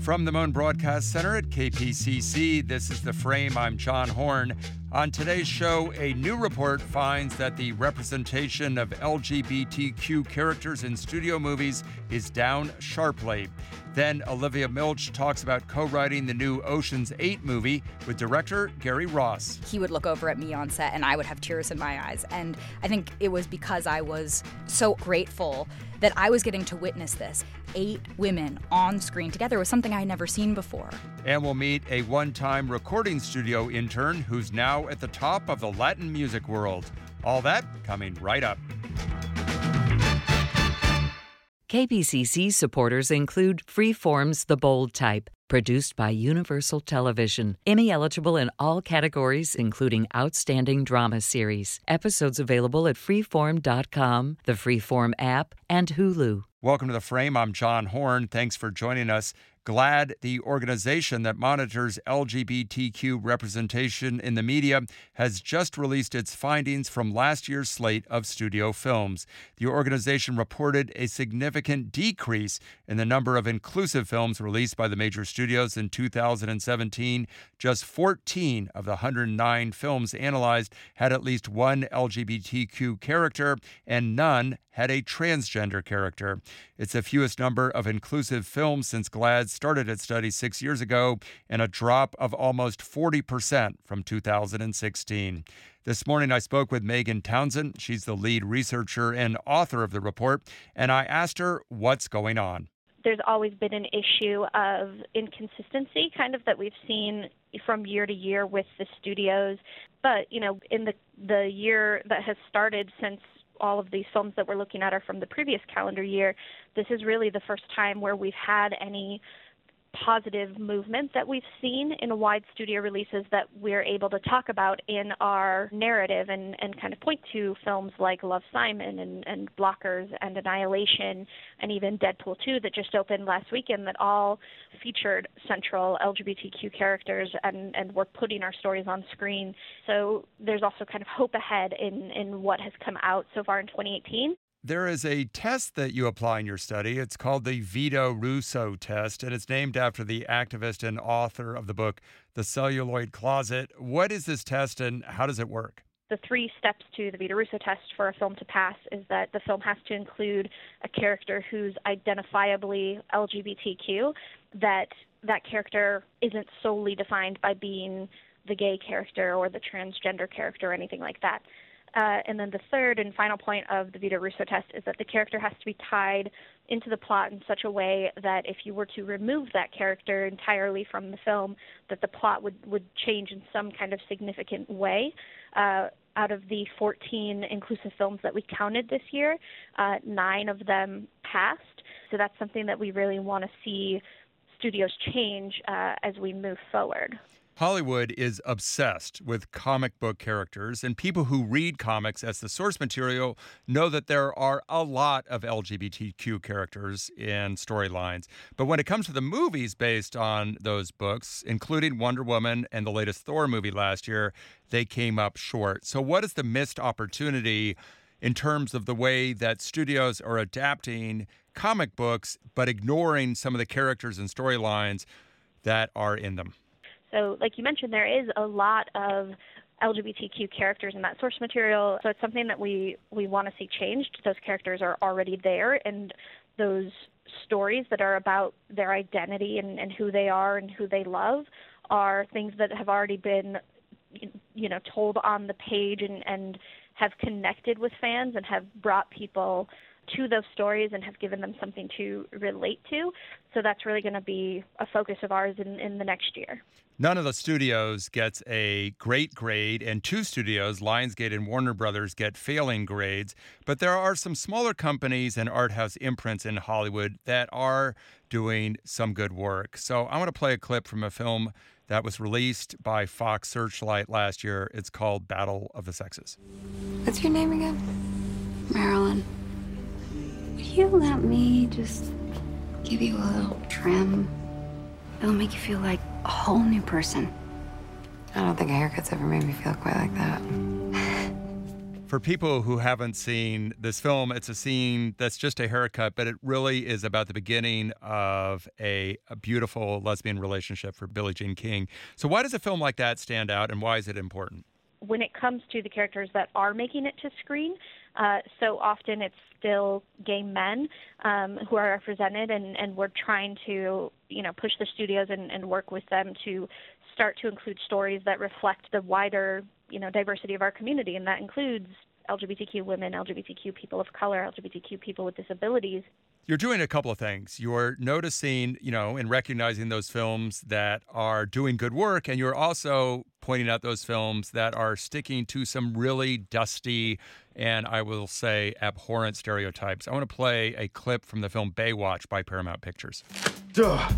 From the Moan Broadcast Center at KPCC, this is The Frame. I'm John Horn. On today's show, a new report finds that the representation of LGBTQ characters in studio movies is down sharply. Then Olivia Milch talks about co-writing the new Ocean's 8 movie with director Gary Ross. He would look over at me on set and I would have tears in my eyes. And I think it was because I was so grateful that I was getting to witness this. 8 women on screen together was something I had never seen before. And we'll meet a one-time recording studio intern who's now at the top of the Latin music world. All that coming right up. KPCC supporters include Freeform's The Bold Type, produced by Universal Television. Emmy-eligible in all categories, including Outstanding Drama Series. Episodes available at freeform.com, the Freeform app, and Hulu. Welcome to The Frame. I'm John Horn. Thanks for joining us. GLAAD, the organization that monitors LGBTQ representation in the media, has just released its findings from last year's slate of studio films. The organization reported a significant decrease in the number of inclusive films released by the major studios in 2017. Just 14 of the 109 films analyzed had at least one LGBTQ character, and none had a transgender character. It's the fewest number of inclusive films since GLAAD started its study 6 years ago, and a drop of almost 40% from 2016. This morning, I spoke with Megan Townsend. She's the lead researcher and author of the report, and I asked her what's going on. There's always been an issue of inconsistency, kind of, that we've seen from year to year with the studios. But, in the year that has started since all of these films that we're looking at are from the previous calendar year, this is really the first time where we've had any positive movement that we've seen in wide studio releases that we're able to talk about in our narrative and kind of point to films like Love, Simon and Blockers and Annihilation and even Deadpool 2 that just opened last weekend that all featured central LGBTQ characters and were putting our stories on screen. So there's also kind of hope ahead in what has come out so far in 2018. There is a test that you apply in your study. It's called the Vito Russo test, and it's named after the activist and author of the book, The Celluloid Closet. What is this test, and how does it work? The 3 steps to the Vito Russo test for a film to pass is that the film has to include a character who's identifiably LGBTQ, that character isn't solely defined by being the gay character or the transgender character or anything like that. And then the third and final point of the Vito Russo test is that the character has to be tied into the plot in such a way that if you were to remove that character entirely from the film, that the plot would change in some kind of significant way. Out of the 14 inclusive films that we counted this year, 9 of them passed. So that's something that we really want to see studios change as we move forward. Hollywood is obsessed with comic book characters, and people who read comics as the source material know that there are a lot of LGBTQ characters in storylines. But when it comes to the movies based on those books, including Wonder Woman and the latest Thor movie last year, they came up short. So what is the missed opportunity in terms of the way that studios are adapting comic books but ignoring some of the characters and storylines that are in them? So like you mentioned, there is a lot of LGBTQ characters in that source material. So it's something that we want to see changed. Those characters are already there, and those stories that are about their identity and who they are and who they love are things that have already been, told on the page and have connected with fans and have brought people to those stories and have given them something to relate to. So that's really going to be a focus of ours in the next year. None of the studios gets a great grade, and 2 studios, Lionsgate and Warner Brothers, get failing grades. But there are some smaller companies and art house imprints in Hollywood that are doing some good work. So I want to play a clip from a film that was released by Fox Searchlight last year. It's called Battle of the Sexes. What's your name again? Marilyn. Would you let me just give you a little trim? It'll make you feel like a whole new person. I don't think a haircut's ever made me feel quite like that. For people who haven't seen this film, it's a scene that's just a haircut, but it really is about the beginning of a beautiful lesbian relationship for Billie Jean King. So why does a film like that stand out, and why is it important? When it comes to the characters that are making it to screen, so often it's still gay men who are represented, and we're trying to, push the studios and work with them to start to include stories that reflect the wider, diversity of our community, and that includes LGBTQ women, LGBTQ people of color, LGBTQ people with disabilities. You're doing a couple of things. You're noticing, and recognizing those films that are doing good work, and you're also pointing out those films that are sticking to some really dusty and, I will say, abhorrent stereotypes. I want to play a clip from the film Baywatch by Paramount Pictures. Duh.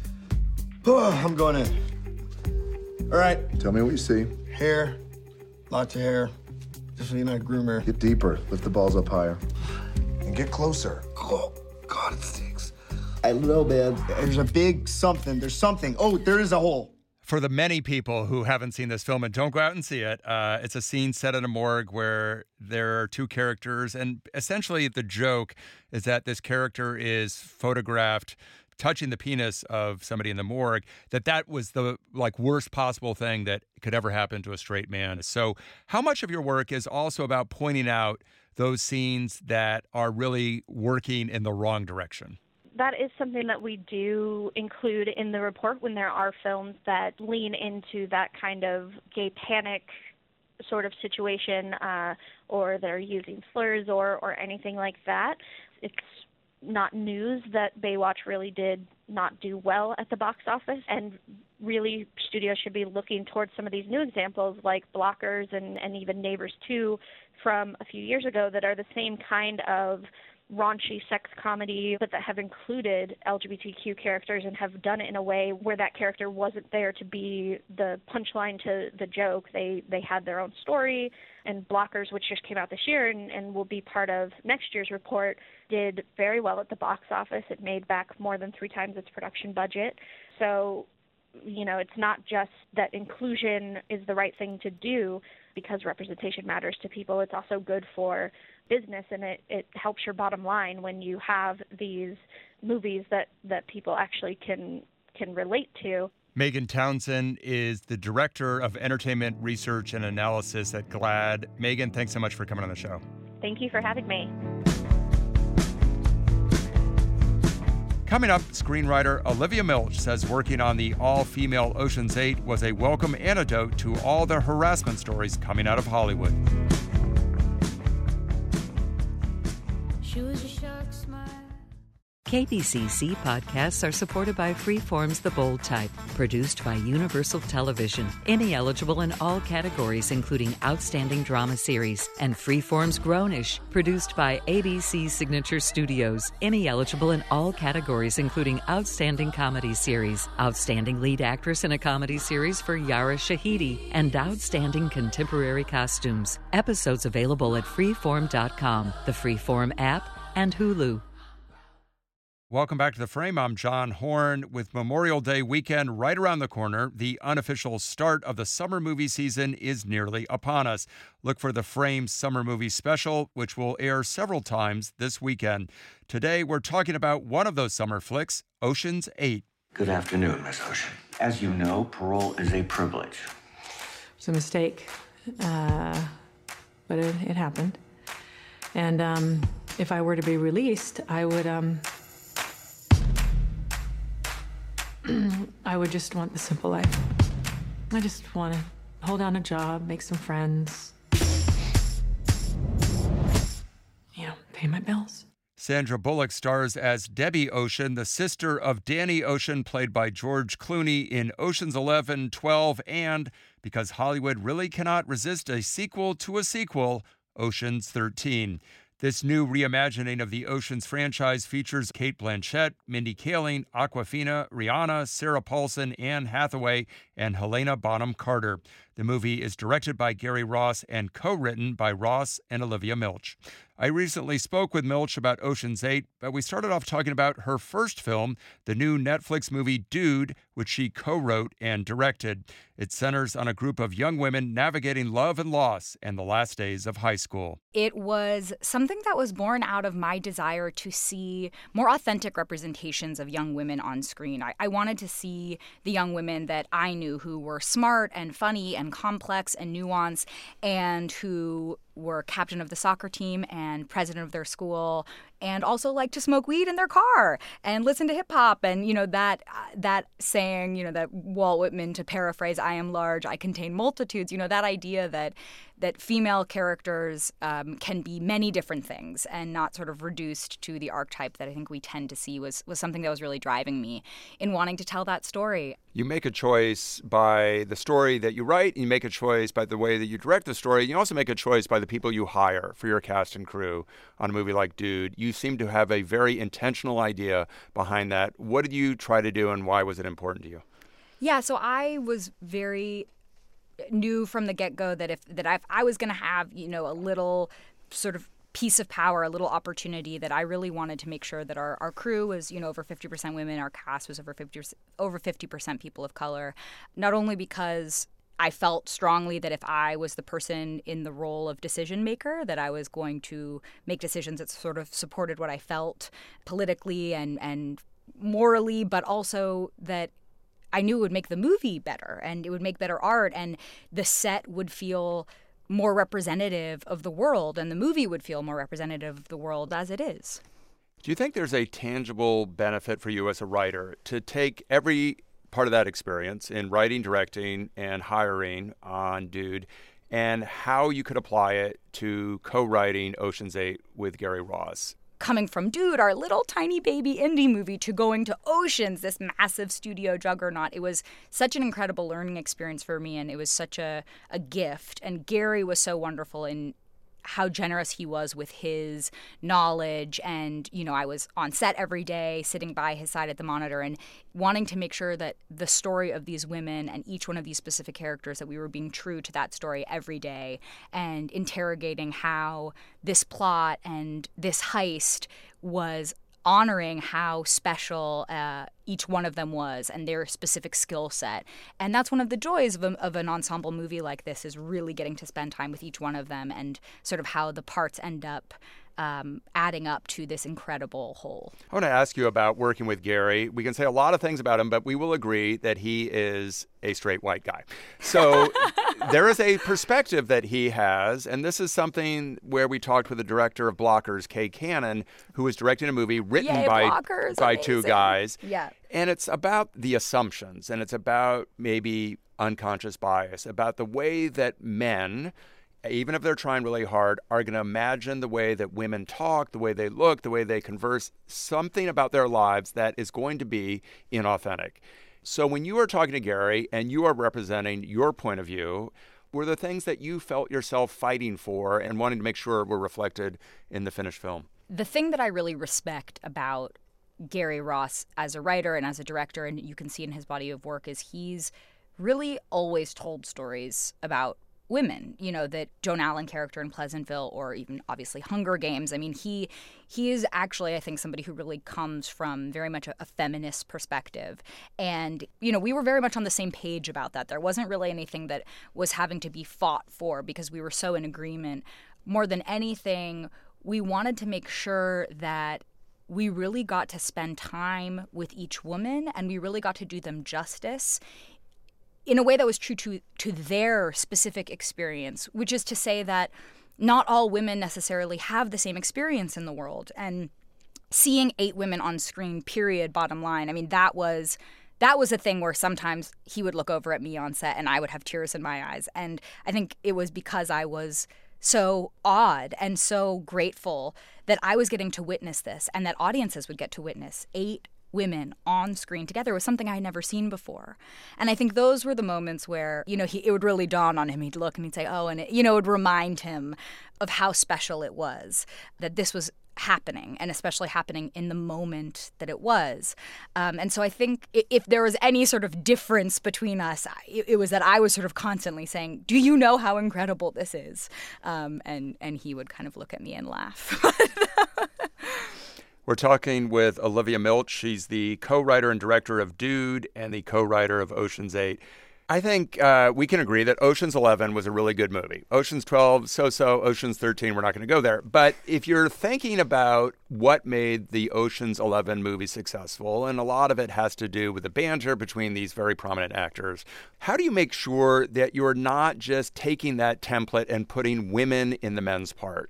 I'm going in. All right. Tell me what you see. Hair. Lots of hair. Just need a groomer. Get deeper. Lift the balls up higher. And get closer. Oh, God, it stinks. I don't know, man. There's a big something. There's something. Oh, there is a hole. For the many people who haven't seen this film and don't go out and see it, it's a scene set in a morgue where there are two characters. And essentially the joke is that this character is photographed touching the penis of somebody in the morgue, that was the worst possible thing that could ever happen to a straight man. So how much of your work is also about pointing out those scenes that are really working in the wrong direction? That is something that we do include in the report when there are films that lean into that kind of gay panic sort of situation, or they're using slurs or anything like that. It's not news that Baywatch really did not do well at the box office, and really studios should be looking towards some of these new examples like Blockers and even Neighbors 2 from a few years ago that are the same kind of raunchy sex comedy, but that have included LGBTQ characters and have done it in a way where that character wasn't there to be the punchline to the joke. They had their own story, and Blockers, which just came out this year and will be part of next year's report, did very well at the box office. It made back more than 3 times its production budget. So, it's not just that inclusion is the right thing to do because representation matters to people. It's also good for business, and it helps your bottom line when you have these movies that people actually can relate to. Megan Townsend is the Director of Entertainment Research and Analysis at GLAAD. Megan, thanks so much for coming on the show. Thank you for having me. Coming up, screenwriter Olivia Milch says working on the all-female Ocean's 8 was a welcome antidote to all the harassment stories coming out of Hollywood. KBCC podcasts are supported by Freeform's The Bold Type, produced by Universal Television. Any eligible in all categories, including Outstanding Drama Series. And Freeform's Grownish, produced by ABC Signature Studios. Any eligible in all categories, including Outstanding Comedy Series, Outstanding Lead Actress in a Comedy Series for Yara Shahidi, and Outstanding Contemporary Costumes. Episodes available at freeform.com, the Freeform app, and Hulu. Welcome back to The Frame. I'm John Horn. With Memorial Day weekend right around the corner, the unofficial start of the summer movie season is nearly upon us. Look for The Frame Summer Movie Special, which will air several times this weekend. Today, we're talking about one of those summer flicks, Ocean's 8. Good afternoon, Miss Ocean. As you know, parole is a privilege. It's a mistake, but it happened. And if I were to be released, I would just want the simple life. I just want to hold down a job, make some friends, pay my bills. Sandra Bullock stars as Debbie Ocean, the sister of Danny Ocean, played by George Clooney in Ocean's 11, 12, and, because Hollywood really cannot resist a sequel to a sequel, Ocean's 13. This new reimagining of the Ocean's franchise features Cate Blanchett, Mindy Kaling, Awkwafina, Rihanna, Sarah Paulson, Anne Hathaway, and Helena Bonham Carter. The movie is directed by Gary Ross and co-written by Ross and Olivia Milch. I recently spoke with Milch about Ocean's 8, but we started off talking about her first film, the new Netflix movie Dude, which she co-wrote and directed. It centers on a group of young women navigating love and loss and the last days of high school. It was something that was born out of my desire to see more authentic representations of young women on screen. I wanted to see the young women that I knew who were smart and funny and complex and nuanced, and who were captain of the soccer team and president of their school, and also like to smoke weed in their car and listen to hip hop. And, that saying, that Walt Whitman, to paraphrase, I am large, I contain multitudes, that idea that female characters can be many different things and not sort of reduced to the archetype that I think we tend to see was something that was really driving me in wanting to tell that story. You make a choice by the story that you write, you make a choice by the way that you direct the story, you also make a choice by the people you hire for your cast and crew on a movie like Dude. You seem to have a very intentional idea behind that. What did you try to do and why was it important to you? Yeah, so I was very knew from the get-go that if I was going to have, a little sort of piece of power, a little opportunity, that I really wanted to make sure that our crew was, over 50% women, our cast was over 50% people of color, not only because I felt strongly that if I was the person in the role of decision maker, that I was going to make decisions that sort of supported what I felt politically and morally, but also that I knew it would make the movie better and it would make better art, and the set would feel more representative of the world and the movie would feel more representative of the world as it is. Do you think there's a tangible benefit for you as a writer to take every part of that experience in writing, directing, and hiring on Dude and how you could apply it to co-writing Ocean's 8 with Gary Ross? Coming from Dude, our little tiny baby indie movie, to going to Oceans, this massive studio juggernaut, it was such an incredible learning experience for me, and it was such a gift. And Gary was so wonderful in how generous he was with his knowledge. And, I was on set every day, sitting by his side at the monitor and wanting to make sure that the story of these women and each one of these specific characters, that we were being true to that story every day and interrogating how this plot and this heist was honoring how special each one of them was and their specific skill set. And that's one of the joys of an ensemble movie like this, is really getting to spend time with each one of them and sort of how the parts end up adding up to this incredible whole. I want to ask you about working with Gary. We can say a lot of things about him, but we will agree that he is a straight white guy. So there is a perspective that he has, and this is something where we talked with the director of Blockers, Kay Cannon, who was directing a movie written by two guys. Yeah. And it's about the assumptions, and it's about maybe unconscious bias, about the way that men, even if they're trying really hard, are going to imagine the way that women talk, the way they look, the way they converse, something about their lives that is going to be inauthentic. So when you are talking to Gary and you are representing your point of view, were the things that you felt yourself fighting for and wanting to make sure were reflected in the finished film? The thing that I really respect about Gary Ross as a writer and as a director, and you can see in his body of work, is he's really always told stories about women, that Joan Allen character in Pleasantville, or even obviously Hunger Games. I mean, he is actually, I think, somebody who really comes from very much a feminist perspective. And, we were very much on the same page about that. There wasn't really anything that was having to be fought for because we were so in agreement. More than anything, we wanted to make sure that we really got to spend time with each woman and we really got to do them justice in a way that was true to their specific experience, which is to say that not all women necessarily have the same experience in the world. And seeing 8 women on screen, period, bottom line, I mean, that was a thing where sometimes he would look over at me on set and I would have tears in my eyes. And I think it was because I was so awed and so grateful that I was getting to witness this and that audiences would get to witness 8 women on screen together was something I had never seen before. And I think those were the moments where, it would really dawn on him. He'd look and he'd say, oh, and it would remind him of how special it was that this was happening, and especially happening in the moment that it was. And so I think if there was any sort of difference between us, it was that I was sort of constantly saying, do you know how incredible this is? And he would kind of look at me and laugh. We're talking with Olivia Milch. She's the co-writer and director of Dude and the co-writer of Ocean's 8. I think we can agree that Ocean's 11 was a really good movie. Ocean's 12, so-so. Ocean's 13, we're not going to go there. But if you're thinking about what made the Ocean's 11 movie successful, and a lot of it has to do with the banter between these very prominent actors, how do you make sure that you're not just taking that template and putting women in the men's part?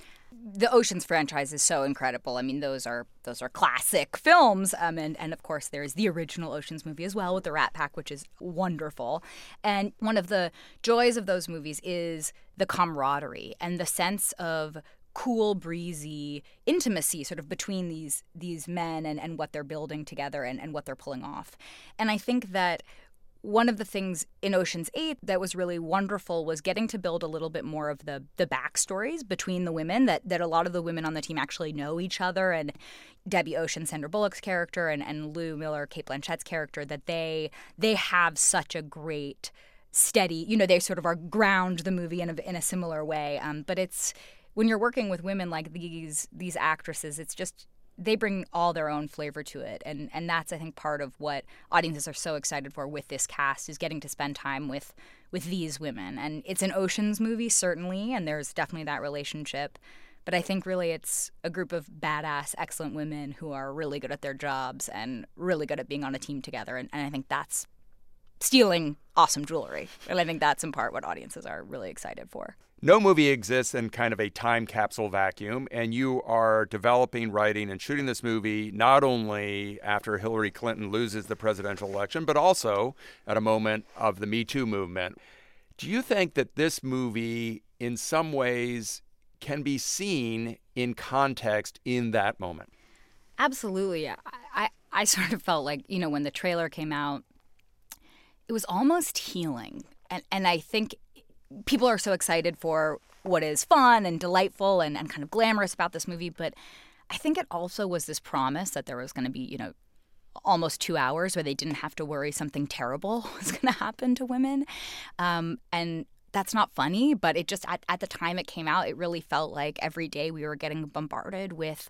The Ocean's franchise is so incredible. I mean, those are classic films, and of course there's the original Ocean's movie as well with the Rat Pack, which is wonderful. And one of the joys of those movies is the camaraderie and the sense of cool, breezy intimacy sort of between these men and what they're building together and what they're pulling off. And I think that one of the things in Ocean's 8 that was really wonderful was getting to build a little bit more of the backstories between the women, that a lot of the women on the team actually know each other. And Debbie Ocean, Sandra Bullock's character, and Lou Miller, Cate Blanchett's character, that they have such a great, steady, they sort of are ground the movie in a similar way. But it's, when you're working with women like these actresses, it's just, they bring all their own flavor to it. And that's, I think, part of what audiences are so excited for with this cast, is getting to spend time with these women. And it's an Ocean's movie, certainly, and there's definitely that relationship. But I think really it's a group of badass, excellent women who are really good at their jobs and really good at being on a team together. And I think that's stealing awesome jewelry. And I think that's in part what audiences are really excited for. No movie exists in kind of a time capsule vacuum, and you are developing, writing, and shooting this movie not only after Hillary Clinton loses the presidential election, but also at a moment of the Me Too movement. Do you think that this movie, in some ways, can be seen in context in that moment? Absolutely. I sort of felt like, when the trailer came out, it was almost healing. And I think people are so excited for what is fun and delightful and kind of glamorous about this movie. But I think it also was this promise that there was going to be, almost 2 hours where they didn't have to worry something terrible was going to happen to women. And that's not funny, but it just, at the time it came out, it really felt like every day we were getting bombarded with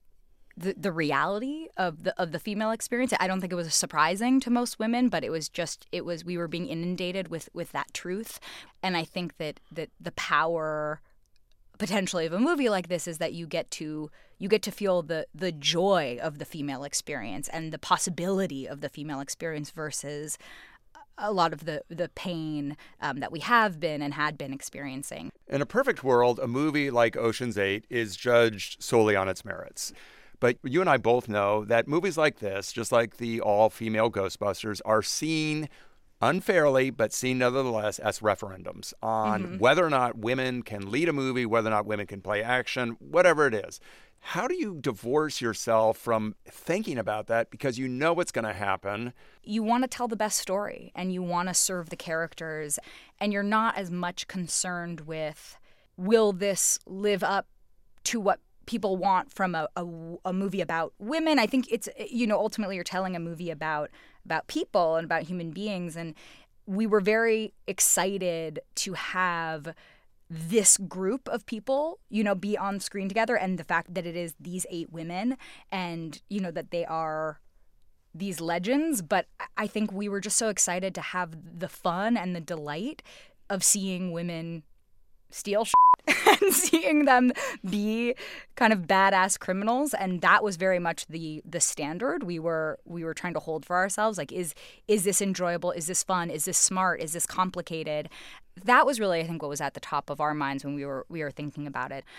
the reality of the female experience. I don't think it was surprising to most women, but we were being inundated with that truth. And I think that the power potentially of a movie like this is that you get to feel the joy of the female experience and the possibility of the female experience versus a lot of the pain that we have been and had been experiencing. In a perfect world, a movie like Ocean's 8 is judged solely on its merits. But you and I both know that movies like this, just like the all-female Ghostbusters, are seen unfairly, but seen nevertheless as referendums on whether or not women can lead a movie, whether or not women can play action, whatever it is. How do you divorce yourself from thinking about that because you know what's going to happen? You want to tell the best story, and you want to serve the characters, and you're not as much concerned with, will this live up to what people want from a movie about women? I think it's, ultimately you're telling a movie about people and about human beings. And we were very excited to have this group of people, be on screen together. And the fact that it is these 8 women and, that they are these legends. But I think we were just so excited to have the fun and the delight of seeing women steal shit and seeing them be kind of badass criminals. And that was very much the standard we were trying to hold for ourselves. Like, is this enjoyable? Is this fun? Is this smart? Is this complicated? That was really, I think, what was at the top of our minds when we were thinking about it.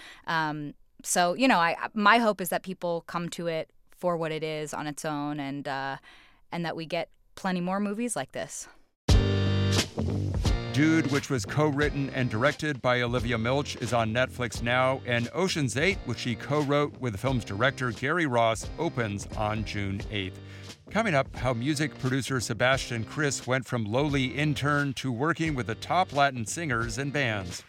So, my hope is that people come to it for what it is on its own, and that we get plenty more movies like this. Dude, which was co-written and directed by Olivia Milch, is on Netflix now, and Ocean's 8, which she co-wrote with the film's director Gary Ross, opens on June 8th. Coming up, how music producer Sebastian Chris went from lowly intern to working with the top Latin singers and bands.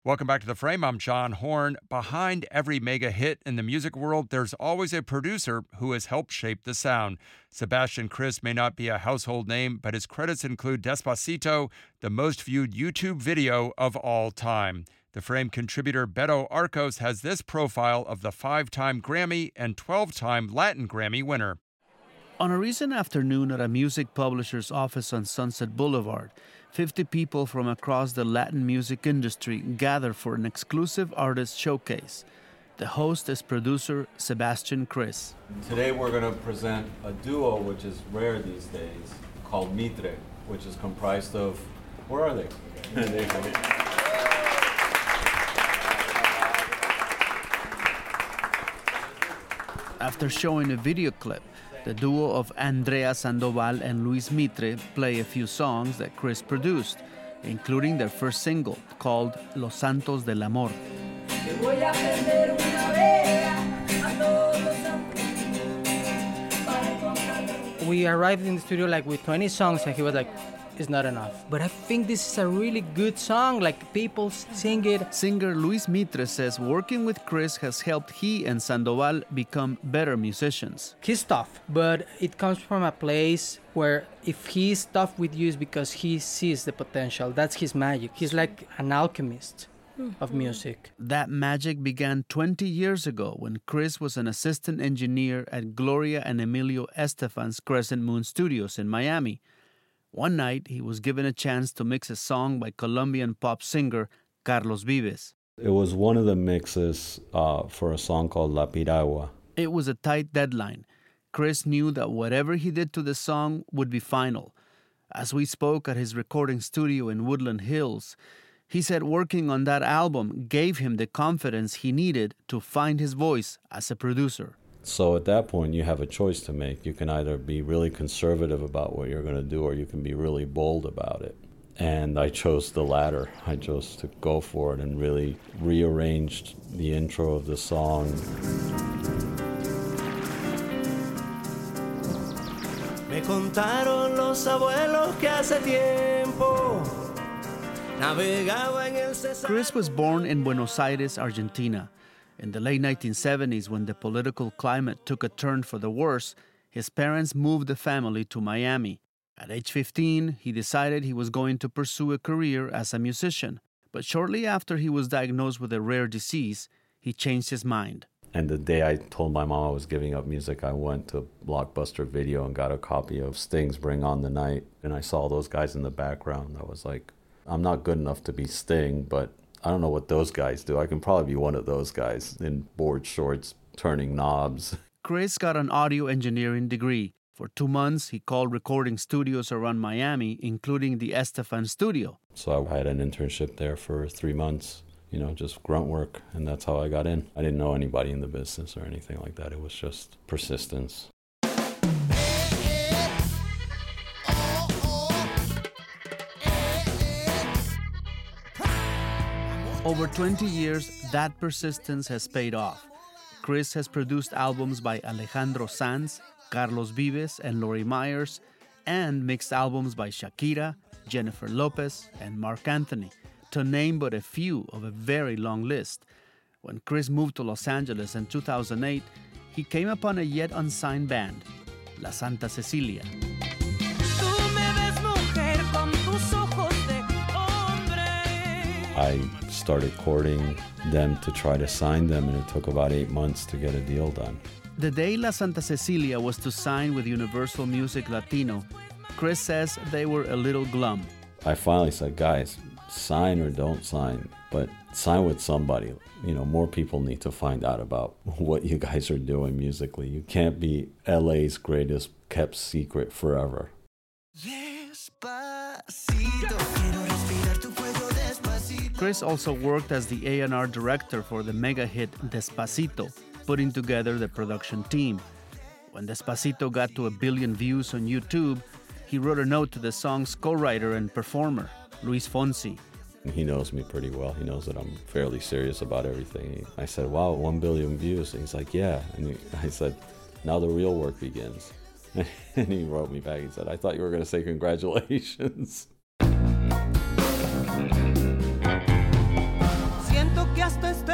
Welcome back to The Frame. I'm John Horn. Behind every mega hit in the music world, there's always a producer who has helped shape the sound. Sebastian Kris may not be a household name, but his credits include Despacito, the most viewed YouTube video of all time. The Frame contributor Beto Arcos has this profile of the 5-time Grammy and 12-time Latin Grammy winner. On a recent afternoon at a music publisher's office on Sunset Boulevard, 50 people from across the Latin music industry gather for an exclusive artist showcase. The host is producer Sebastian Kris. Today we're going to present a duo which is rare these days called Mitre, which is comprised of... Where are they? After showing a video clip, the duo of Andrea Sandoval and Luis Mitre play a few songs that Kris produced, including their first single called Los Santos del Amor. We arrived in the studio like with 20 songs and he was like, it's not enough. But I think this is a really good song, like people sing it. Singer Luis Mitre says working with Kris has helped he and Sandoval become better musicians. He's tough, but it comes from a place where if he's tough with you, it's because he sees the potential. That's his magic. He's like an alchemist of music. That magic began 20 years ago when Kris was an assistant engineer at Gloria and Emilio Estefan's Crescent Moon Studios in Miami. One night, he was given a chance to mix a song by Colombian pop singer Carlos Vives. It was one of the mixes for a song called La Piragua. It was a tight deadline. Kris knew that whatever he did to the song would be final. As we spoke at his recording studio in Woodland Hills, he said working on that album gave him the confidence he needed to find his voice as a producer. So at that point, you have a choice to make. You can either be really conservative about what you're going to do, or you can be really bold about it. And I chose the latter. I chose to go for it and really rearranged the intro of the song. Me contaron los abuelos que hace tiempo navegaba en el Cesar. Kris was born in Buenos Aires, Argentina. In the late 1970s, when the political climate took a turn for the worse, his parents moved the family to Miami. At age 15, he decided he was going to pursue a career as a musician. But shortly after he was diagnosed with a rare disease, he changed his mind. And the day I told my mom I was giving up music, I went to Blockbuster Video and got a copy of Sting's Bring On the Night. And I saw those guys in the background. I was like, I'm not good enough to be Sting, but I don't know what those guys do. I can probably be one of those guys in board shorts, turning knobs. Kris got an audio engineering degree. For 2 months, he called recording studios around Miami, including the Estefan studio. So I had an internship there for 3 months, just grunt work, and that's how I got in. I didn't know anybody in the business or anything like that. It was just persistence. Over 20 years, that persistence has paid off. Kris has produced albums by Alejandro Sanz, Carlos Vives, and Lori Myers, and mixed albums by Shakira, Jennifer Lopez, and Marc Anthony, to name but a few of a very long list. When Kris moved to Los Angeles in 2008, he came upon a yet unsigned band, La Santa Cecilia. I started courting them to try to sign them, and it took about 8 months to get a deal done. The day La Santa Cecilia was to sign with Universal Music Latino, Kris says they were a little glum. I finally said, guys, sign or don't sign, but sign with somebody. More people need to find out about what you guys are doing musically. You can't be LA's greatest kept secret forever. Kris also worked as the A&R director for the mega hit Despacito, putting together the production team. When Despacito got to 1 billion views on YouTube, he wrote a note to the song's co-writer and performer, Luis Fonsi. He knows me pretty well. He knows that I'm fairly serious about everything. I said, wow, 1 billion views. And he's like, yeah. And I said, now the real work begins. And he wrote me back. He said, I thought you were going to say congratulations.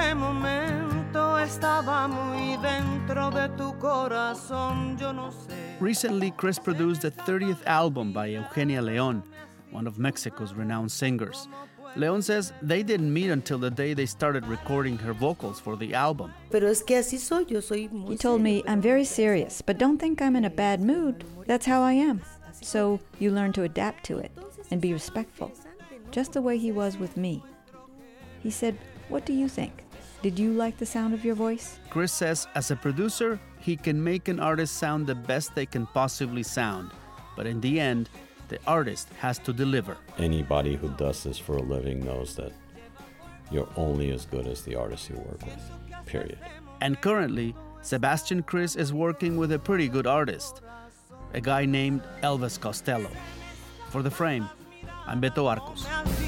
ese momento estaba muy dentro de tu corazón, yo no sé. Recently, Chris produced the 30th album by Eugenia León, one of Mexico's renowned singers. León says they didn't meet until the day they started recording her vocals for the album. Pero es que así soy, yo soy muy He told me, I'm very serious, but don't think I'm in a bad mood. That's how I am. So you learn to adapt to it and be respectful, just the way he was with me. He said, what do you think? Did you like the sound of your voice? Chris says as a producer, he can make an artist sound the best they can possibly sound. But in the end, the artist has to deliver. Anybody who does this for a living knows that you're only as good as the artist you work with, period. And currently, Sebastian Chris is working with a pretty good artist, a guy named Elvis Costello. For The Frame, I'm Beto Arcos.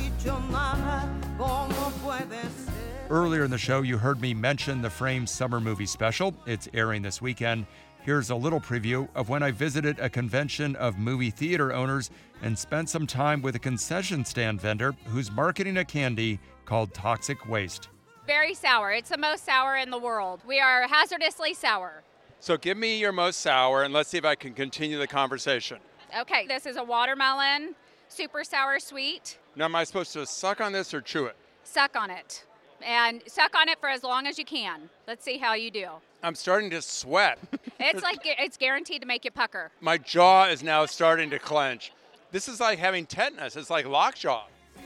Earlier in the show, you heard me mention the Frame Summer Movie Special. It's airing this weekend. Here's a little preview of when I visited a convention of movie theater owners and spent some time with a concession stand vendor who's marketing a candy called Toxic Waste. Very sour. It's the most sour in the world. We are hazardously sour. So give me your most sour, and let's see if I can continue the conversation. Okay, this is a watermelon, super sour sweet. Now, am I supposed to suck on this or chew it? Suck on it. And suck on it for as long as you can. Let's see how you do. I'm starting to sweat. It's guaranteed to make you pucker. My jaw is now starting to clench. This is like having tetanus. It's like lockjaw.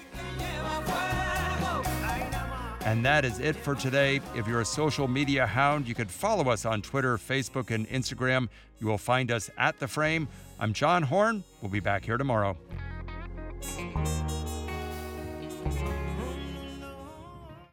And that is it for today. If you're a social media hound, you can follow us on Twitter, Facebook, and Instagram. You will find us at The Frame. I'm John Horn. We'll be back here tomorrow.